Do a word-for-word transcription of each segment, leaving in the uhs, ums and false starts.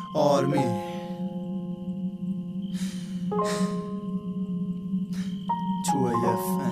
آرمی تو یفن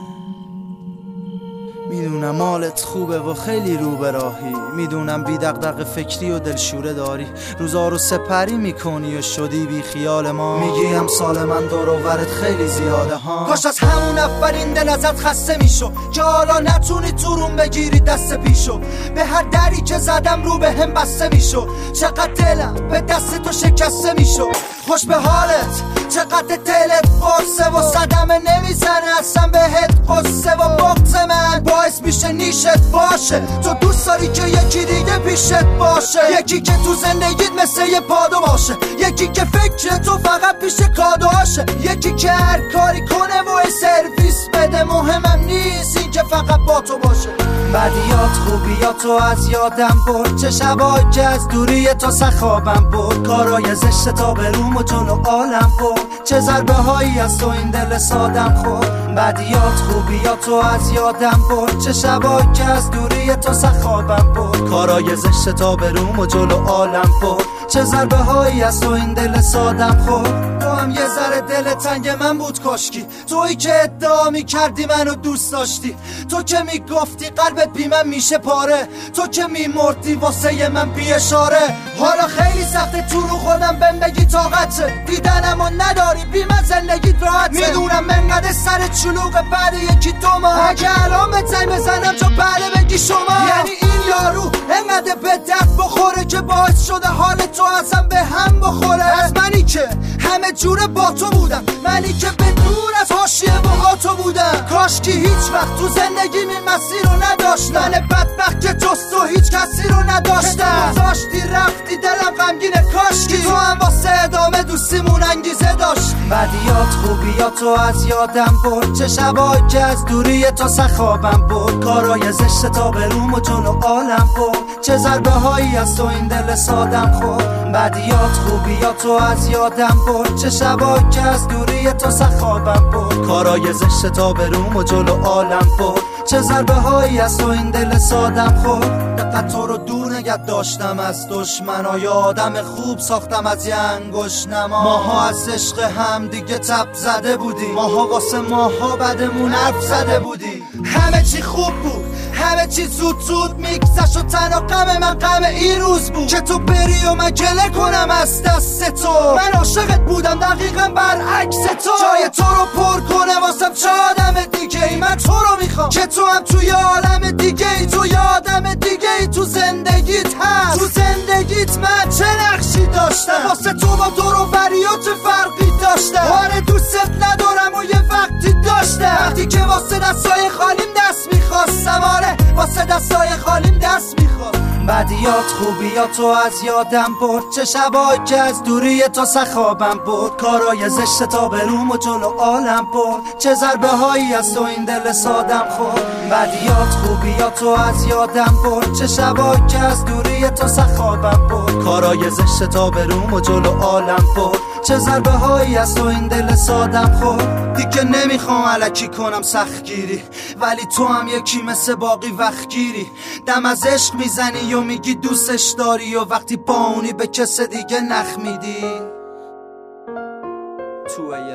میدونم مالت خوبه و خیلی رو به راهی، میدونم بی دغدغه فکری و دلشوره داری، روزا رو سپری میکنی و شدی بی خیال ما. میگیم سال من دور و برت خیلی زیاده ها، کاش از همون اولین دل ازت خسته میشو که حالا نتونی تو روم بگیری دست پیشو. به هر دری که زدم رو به هم بسته میشو، چقدر دلم به دست تو شکسته میشو. خوش به حالت چقدر دلت قرصه و صدمه نمیزنه اصلا بهت قصه و بغض من باعث میشه نیشت باشه. تو دوست داری که یکی دیگه پیشت باشه، یکی که تو زندگیت مثل یه پادو باشه، یکی که فکر تو فقط پیش کادوهاشه، یکی که هر کاری کنه و سرویس بده. مهمم نیست این که فقط با تو باشه. بدیات خوبیاتو از یادم برد، چه شبایی که از دوری تو سخابم برد، کارای زشت تا به روم و جلو عالم برد، چه ضربه هایی از تو این دل سادم خورد. بدیات خوبیاتو از یادم برد، چه شبایی که از دوری تو سخابم برد، کارای زشت تا به روم و جلو عالم برد، چه ضربه هایی از تو این دل سادم خورد. تو هم یه ذره دل تنگ من بود کاشکی، تویی که ادعا میکردی منو دوست داشتی، تو که میگفتی قلبت بی من میشه پاره، تو که میمردی واسه من بی اشاره. حالا خیلی سخته تو رو خودم بهم بگی طاقته، دیدنمو نداری بی من زندگیت راحته. میدونم انقدر سرت شلوغه بعد یکی دو ماه، اگه الان به زنگ بزنم چون بعد بگی شما. یعنی این یارو انقدر به درد بخوره که باعث شده حال تو ازم به هم بخوره. از منی که همه جوره با تو بودم، منی که به دور از حاشیه و آتو بودم، کاشکی هیچ وقت تو زندگی این مسیر رو نداشتم. من بدبخت که جز تو هیچ کسی رو نداشتم، که تو گذاشتی رفتی دلم غمگینه، کاشکی تو هم واسه ادامه دوستیمون انگیزه داشت. بدیات خوبیاتو از یادم برد، چه شبایی که از دوری تو سخابم برد، کارای زشت تا به روم و جلو عالم برد، چه ضربه هایی از تو این دل سادم خورد. بدیات خوبیاتو از یادم برد، چه شبایی که از دوری تو سخابم برد، کارای زشت تا به روم و جلو عالم برد، چه ضربه هایی از تو این دل سادم خورد. دقت تو رو دور نگه داشتم از دشمنا، یادم خوب ساختم از یه انگشت نما. ماها از عشق هم دیگه تب زده بودی، ماها واسه ماها بدمون حرف زده بودی. همه چی خوب بود، همه چی زود زود میگذشت و تنها غم من غم این روز بود که تو بری و من گله کنم از دست تو. من عاشقت بودم دقیقا برعکس تو، جای تو رو پر کنه واسم چه آدم دیگه ای. من تو رو میخوام که تو هم توی عالم دیگه ای، تو یه آدم دیگه ای تو زندگیت هست. تو زندگیت من چه نقشی داشتم، واسه تو با دور و بریات چه فرقی داشتم. آره دوستت ندارم و یه وقتی داشتم، وقتی که واسه دستای خالیم دست میخواستم، آره واسه دستای خالیم دست میخواست. بدیات خوبیاتو از یادم برد، چه شبایی که از دوری تو سخابم برد، کارای زشت تا به روم و جلو عالم برد، چه ضربه هایی از تو این دل سادم خورد. بدیات خوبیاتو از یادم برد، چه شبایی که از دوری تو سخابم برد، کارای زشت تا به روم و جلو عالم برد، چه ضربه هایی از تو این دل سادم خورد. دیگه نمیخوام الکی کنم سختگیری، ولی تو هم یکی مثل باقی وقت گیری، دم از عشق میزنی و میگی دوستش داری، و وقتی با اونی به کس دیگه نخ میدی. تو